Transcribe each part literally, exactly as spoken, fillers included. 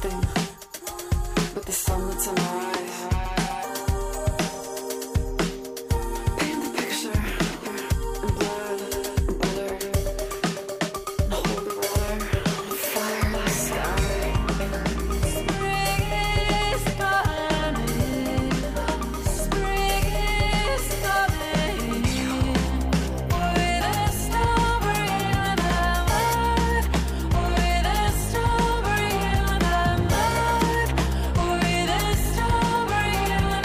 nothing but the sun that's in our eyes. Paint the picture in blood and butter, and hold the water on fire in the sky. Spring is coming, spring is coming, with a strawberry and a mud, with a strawberry and a mud, with a strawberry and a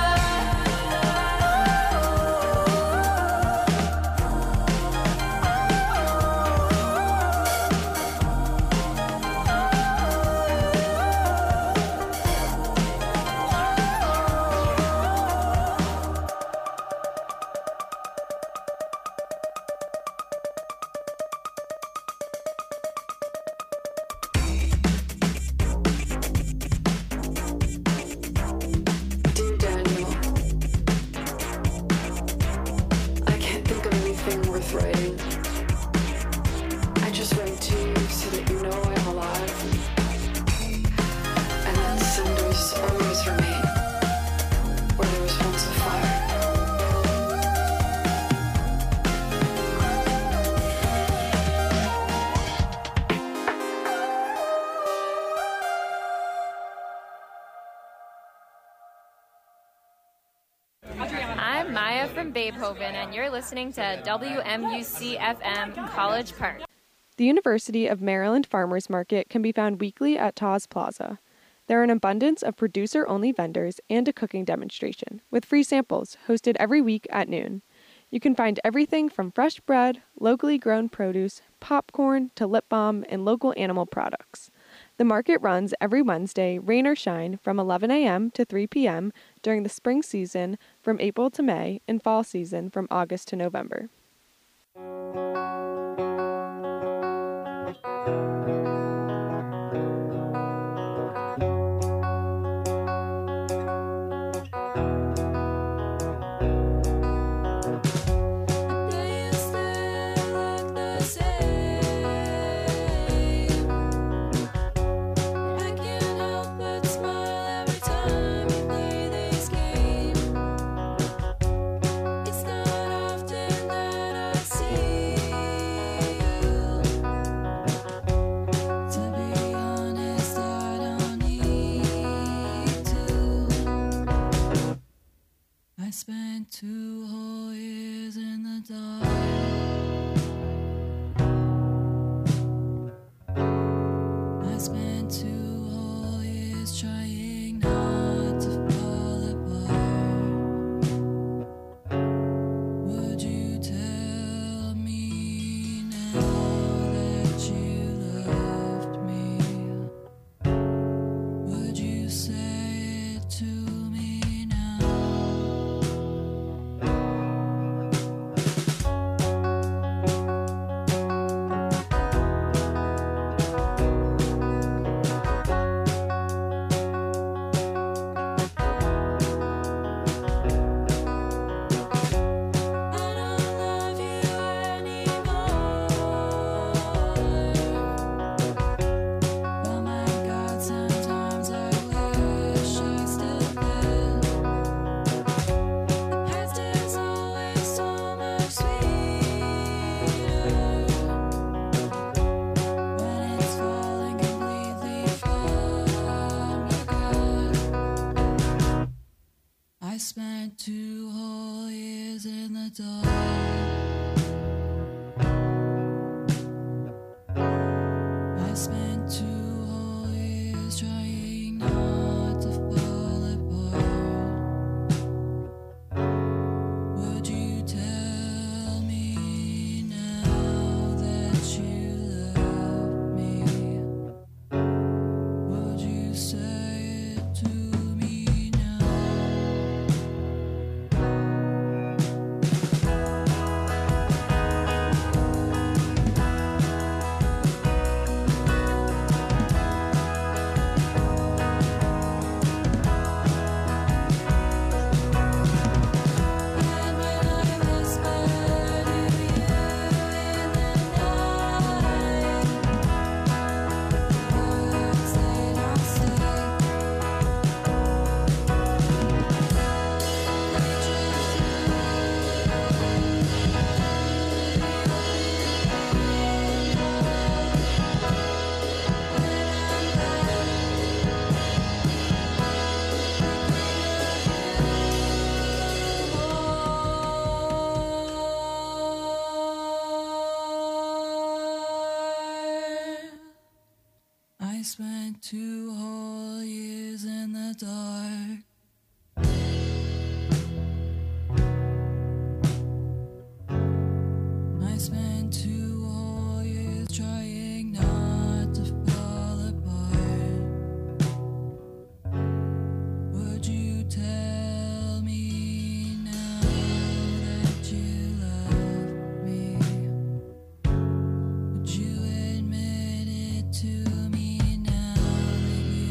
Dear Daniel, I can't think of anything worth writing. I just write to you so that you know I'm alive, and that cinders always remain where there was once a fire. I'm Maya from Babehoven, and you're listening to W M U C F M College Park. The University of Maryland Farmers Market can be found weekly at Taz Plaza. There are an abundance of producer-only vendors and a cooking demonstration, with free samples hosted every week at noon. You can find everything from fresh bread, locally grown produce, popcorn, to lip balm, and local animal products. The market runs every Wednesday, rain or shine, from eleven a.m. to three p.m. during the spring season from April to May, and fall season from August to November. They stay look the same. I can't help but smile every time you play this game. It's not often that I see spent two whole years in the dark. I spent two whole years trying not to fall apart. Would you tell me now that you love me? Would you admit it to me now that you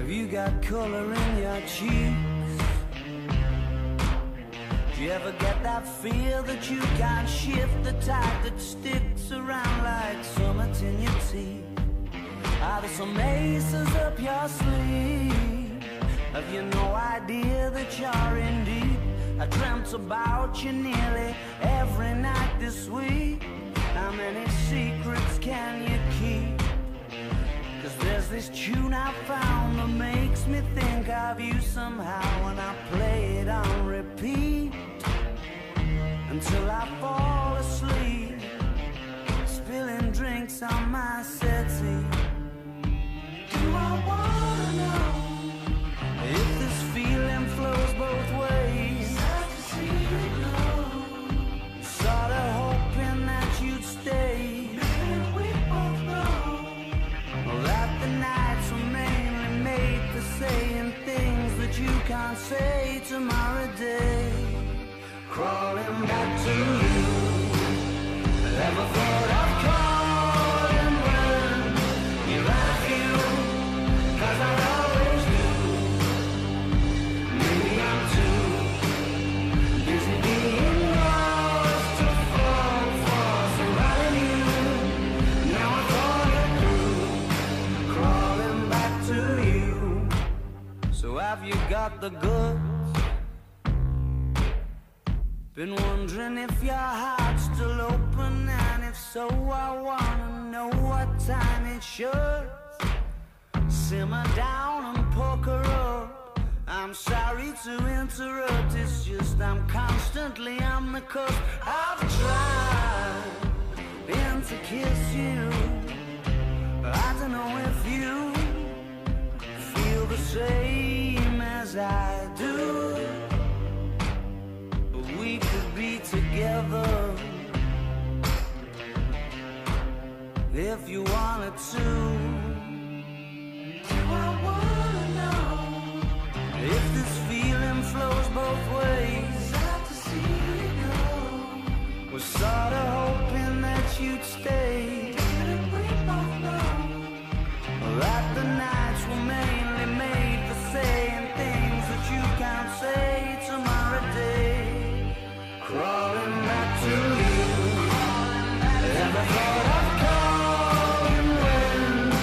Have you got color in your cheeks? Do you ever get that feel that you can't shift, the type that sticks around like summit in your teeth? Are there some aces up your sleeve? Have you no idea that you're in deep? I dreamt about you nearly every night this week. How many secrets can you keep? Cause there's this tune I found that makes me think of you somehow, and I play it on repeat until I fall asleep, spilling drinks on my settee. Do I wanna know if this feeling flows both ways? Sad to see you go. Sorta hoping that you'd stay. Maybe we both know that the nights were mainly made for saying things that you can't say tomorrow day. Crawling back to you, never thought I'd call and run. You're like you, cause I always do. Maybe I'm too busy being lost to fall for somebody new. Now I thought it through, crawling back to you. So have you got the goods? Been wondering if your heart's still open, and if so, I wanna know what time it should. Simmer down and poker up. I'm sorry to interrupt, it's just I'm constantly on the cusp. I've tried been to kiss you. I don't know if you feel the same as I do. We could be together if you wanted to. Do I wanna know if this feeling flows both ways? Sad to see you go. Was sorta hoping that you'd stay. Didn't we both know that the nights were mainly made for saying things that you can't say tomorrow day? Crawling back to you, never thought I'd call and when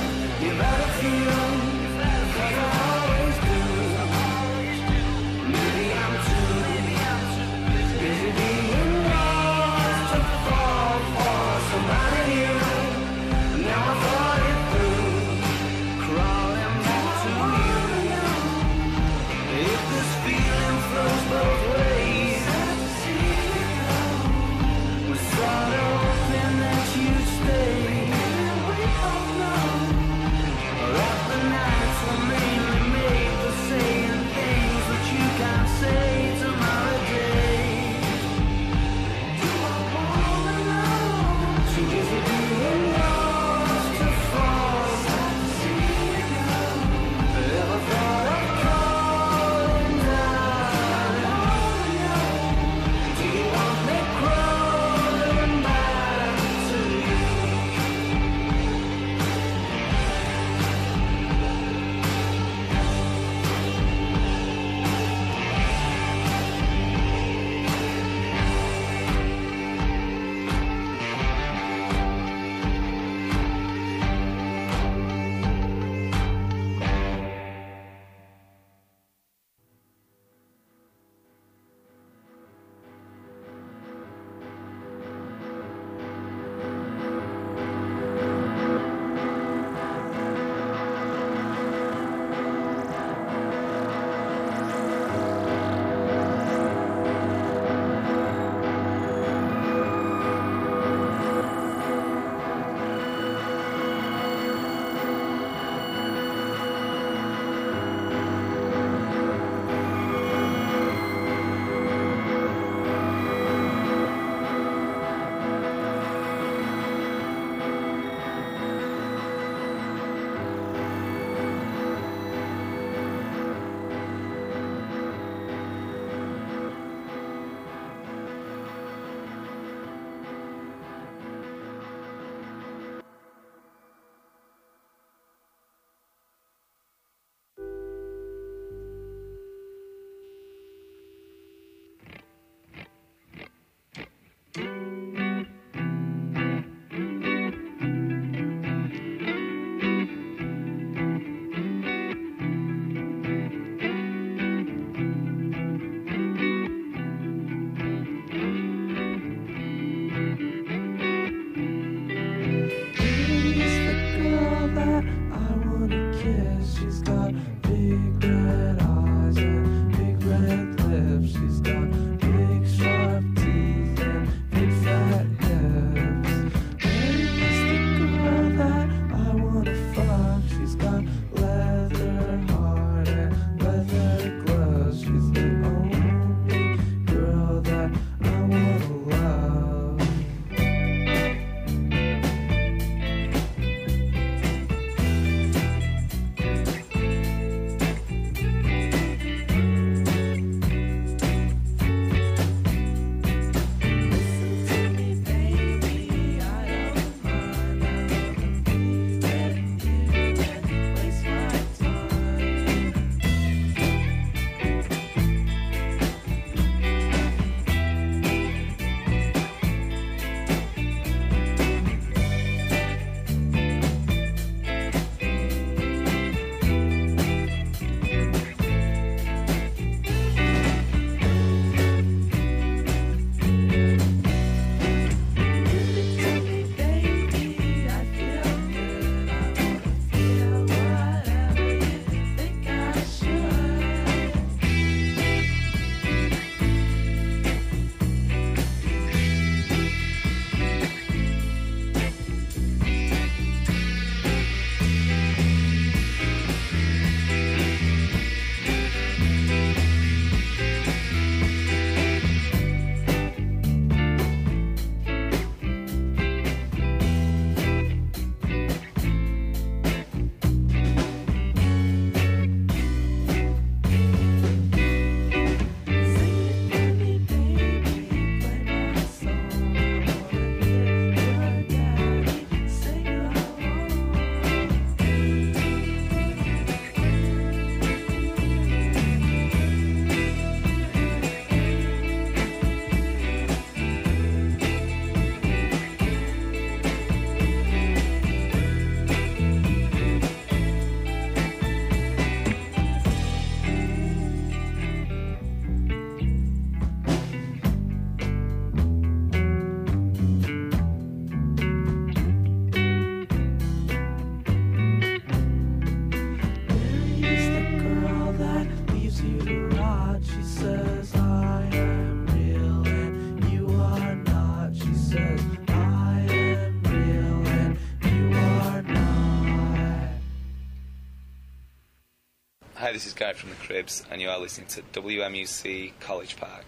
Hi, this is Guy from the Cribs, and you are listening to W M U C College Park.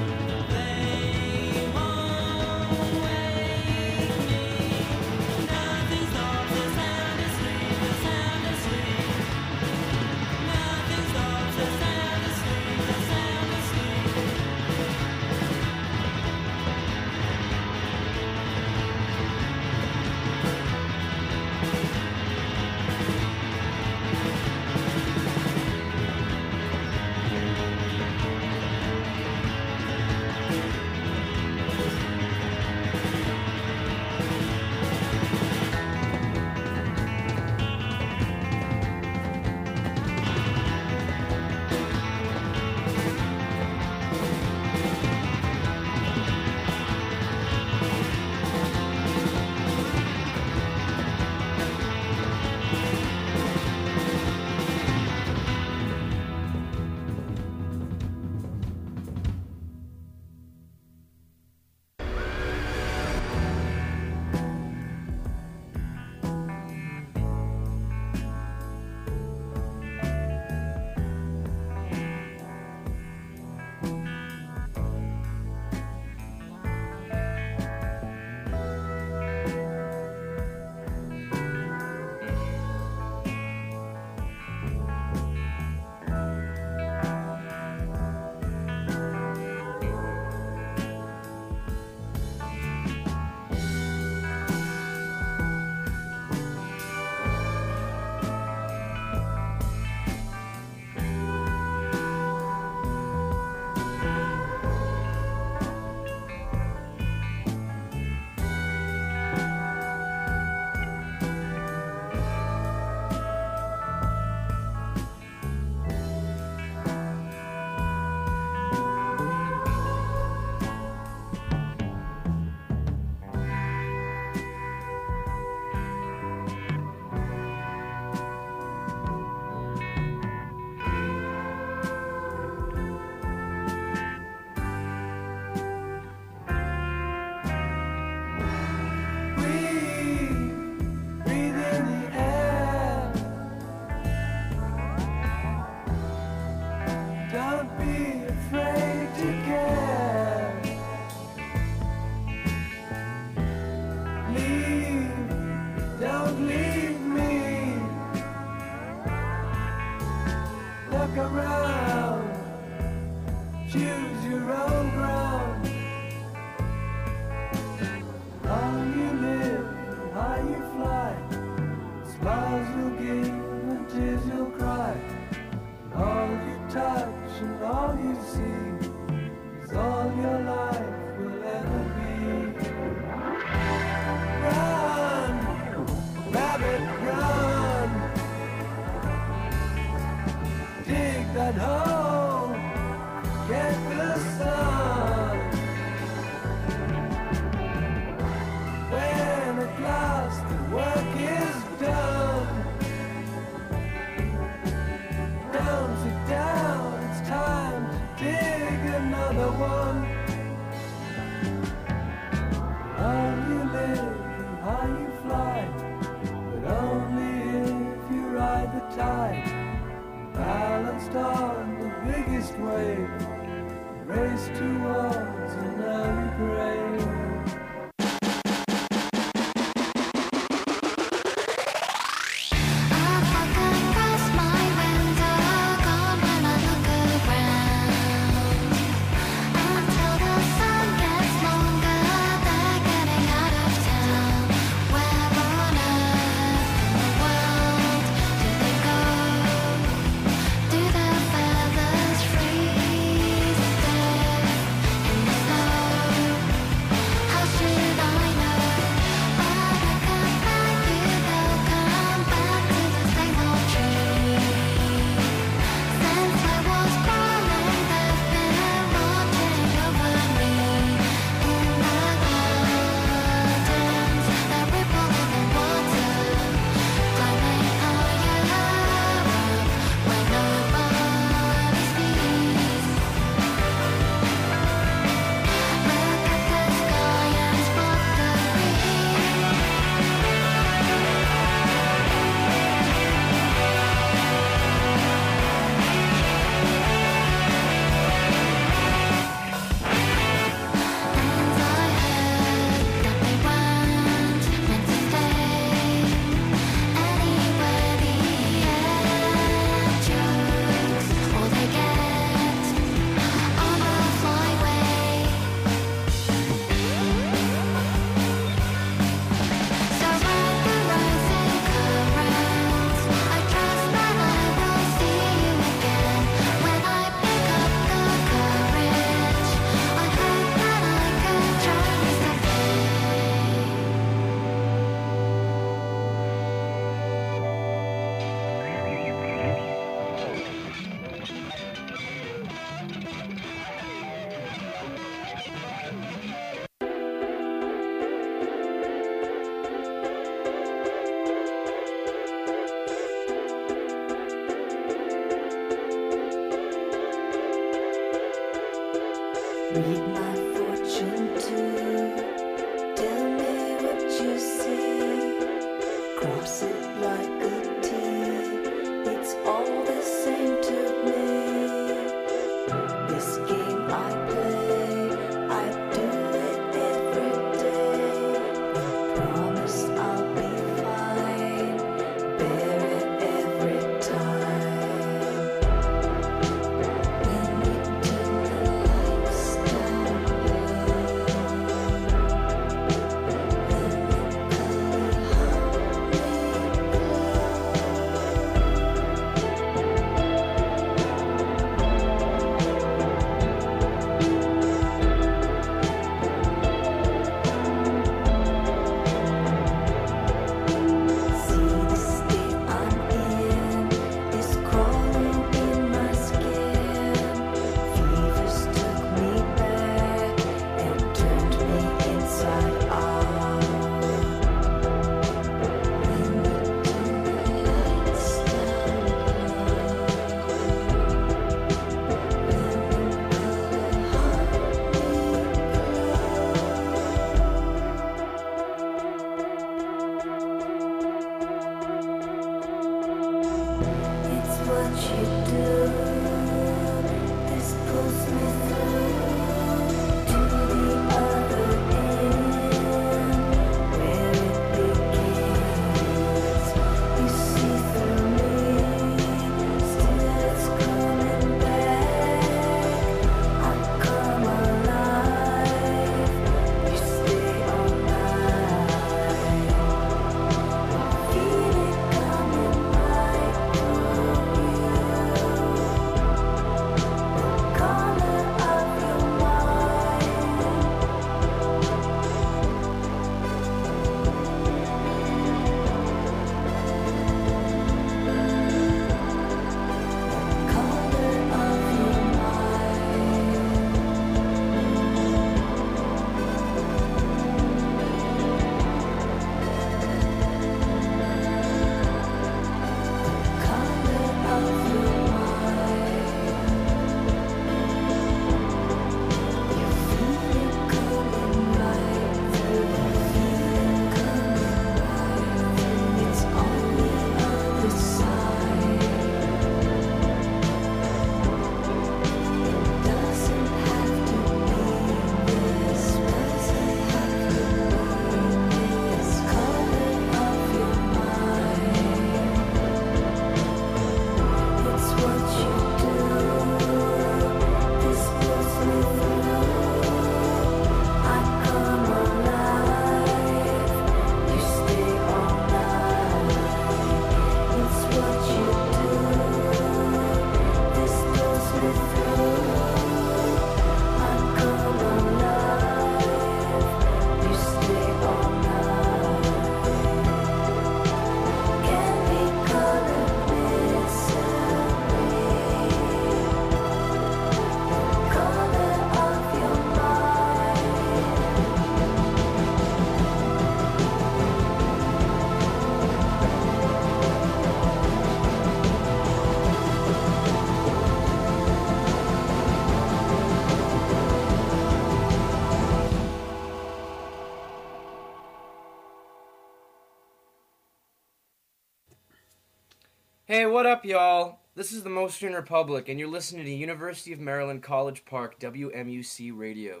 Hey, what up, y'all? This is the Mostyn Republic, and you're listening to University of Maryland College Park W M U C Radio.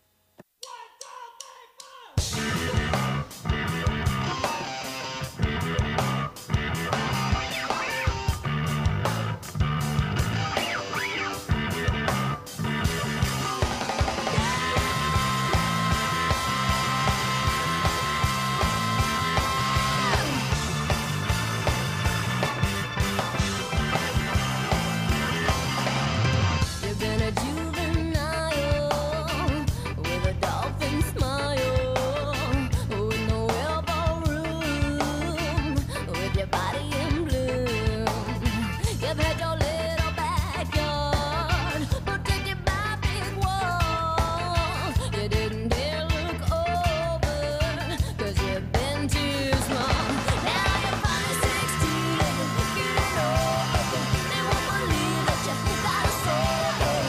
You've been a juvenile with a dolphin smile, with no elbow room, with your body in bloom. You've had your little backyard protected by big walls. You didn't dare look over, 'cause you've been too small. Now you're finally sixteen and you're getting old. They won't believe that you got a soul.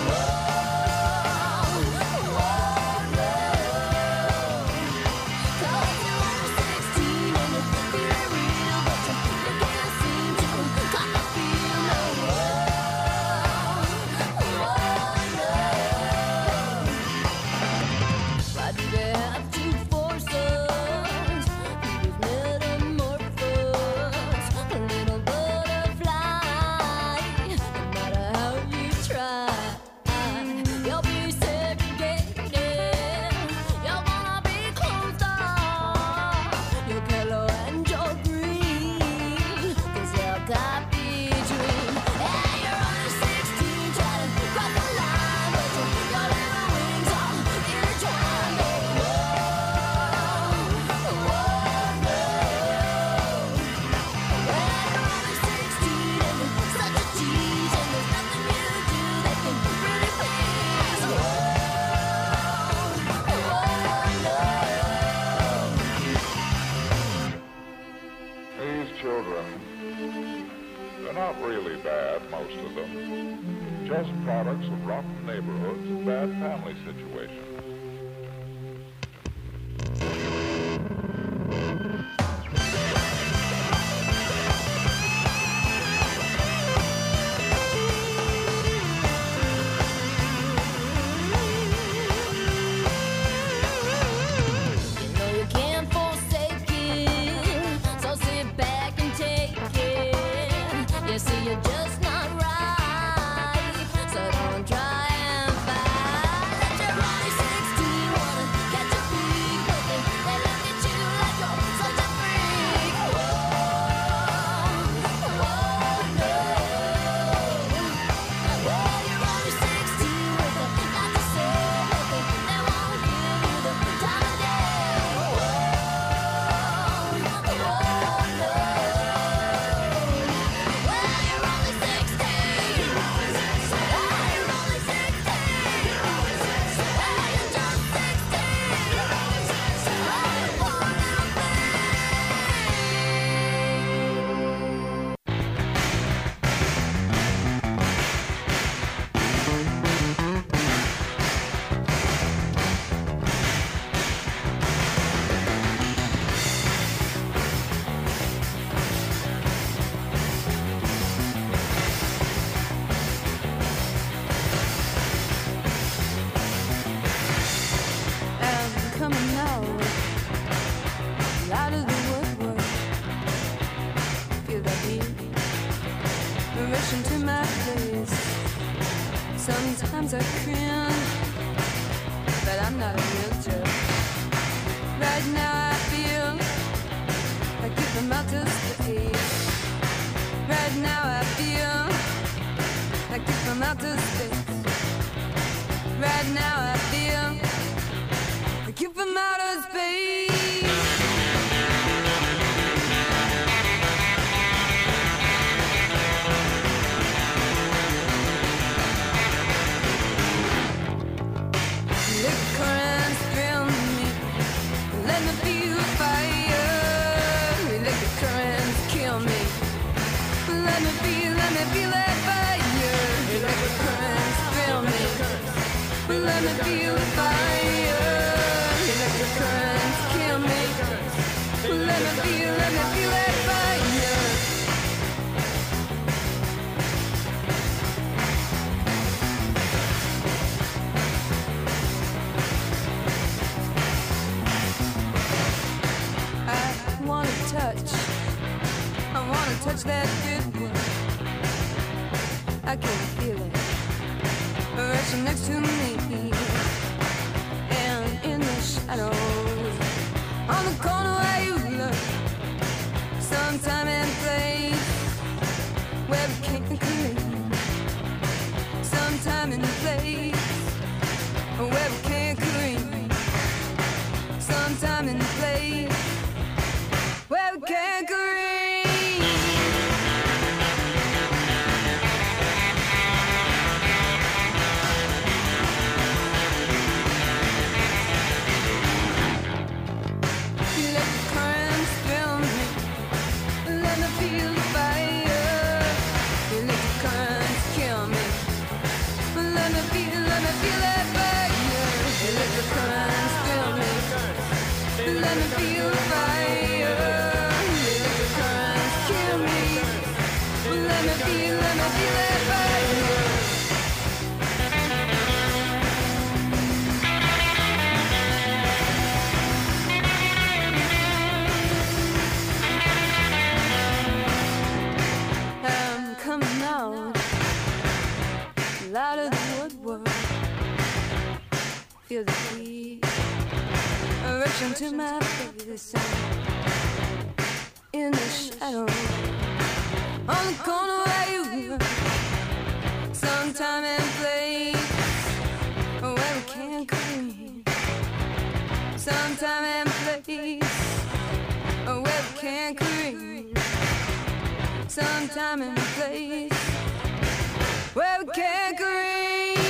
Why do they have to force us to be metamorphosed? A little butterfly, no matter how you try, you'll be segregated. You're gonna be closed off. Your yellow and your green, 'cause you're caught between. Hey, you're only sixteen, trying to cross the line, but your your little wings are intertwined. Oh, whoa, whoa, no. Well, you're only sixteen and you're such a tease, and there's nothing you do that can really please. Whoa, whoa, no. These children, they're not really bad, most of them. Just products of rotten neighborhoods and bad family situations. You know you can't forsake it, so sit back and take it. You see you're just not right, so don't try and fight. That you're only sixteen, wanna catch a peek, but they, they look at you like you're such a freak. Whoa, whoa, no. Well, you're only sixteen with a lot to say, but they, they won't give you the time of day. Whoa, whoa, no. Well, you're only sixteen. Well, you're only sixteen. Well, you're just sixteen. Well, you're poor little I'm coming out, out of the woodwork. Feel that heat rushing to my face. Sometimes I cringe, but I'm not a real jerk. Right now I feel like if I'm out to space. Right now I feel like if I'm out to space. Right now I feel like if I'm out of space. Let the currents thrill me, let me feel the fire. Let the currents kill me, let me feel, let me feel that fire. Let the currents thrill me, let me feel the fire. Let the currents kill me, let me feel, let me feel that fire. much that good was. I can feel it rushing next to me, and in the shadows, on the corner where you look, sometime and place where we can't clean, sometime and place where we can't clean, sometime and place where we can't clean. Let me feel the fire. Let the currents kill me. Let me feel, let me feel that fire. I'm coming out loud of the woodwork. Feel the heat rushing to my face, in the shadow, on the corner where you were, sometime and place where we can't clean, sometime and place where we can't clean, sometime and place where we can't clean.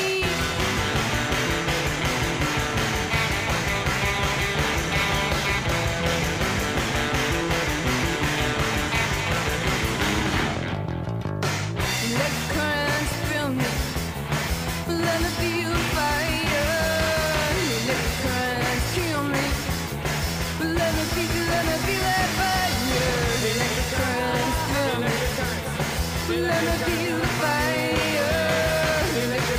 Let me feel fire. Let the currents kill me. Let me feel, let me feel that fire. Let the currents kill me. Let me feel the fire. Let the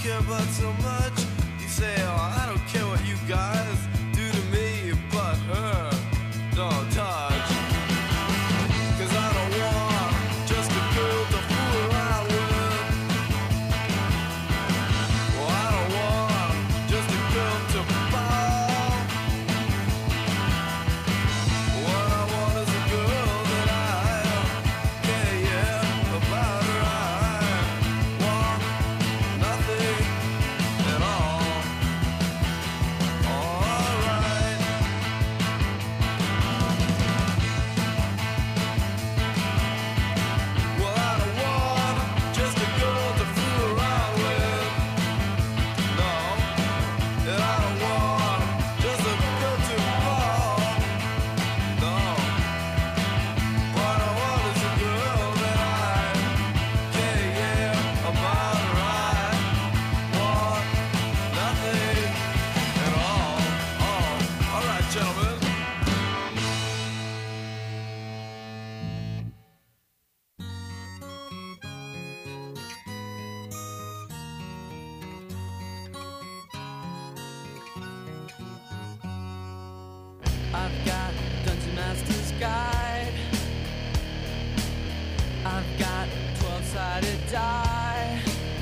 care about so much. You say, oh, I don't care what you guys do to me, but her don't touch. Cause I don't want just a girl to fool around with. Well, I don't want just a girl to fall. What I want is a girl that I care, yeah, about her. I want nothing at all. Alright. Well, I don't want just a girl to fool around with. No, and I don't want just a girl to fall. No, what I want is a girl that I care, yeah, about her. I want nothing at all. Oh, all right, gentlemen. I've got Dungeon Master's Guide. I've got twelve-sided die.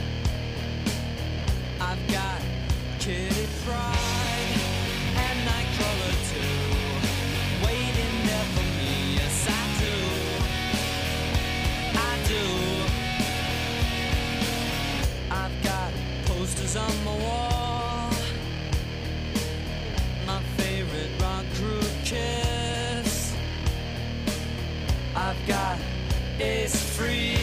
I've got Kitty Pryde and Nightcrawler too, waiting there for me. Yes, I do. I do. I've got posters on my wall. My favorite rock group, Kiss. I've got Ace Frehley.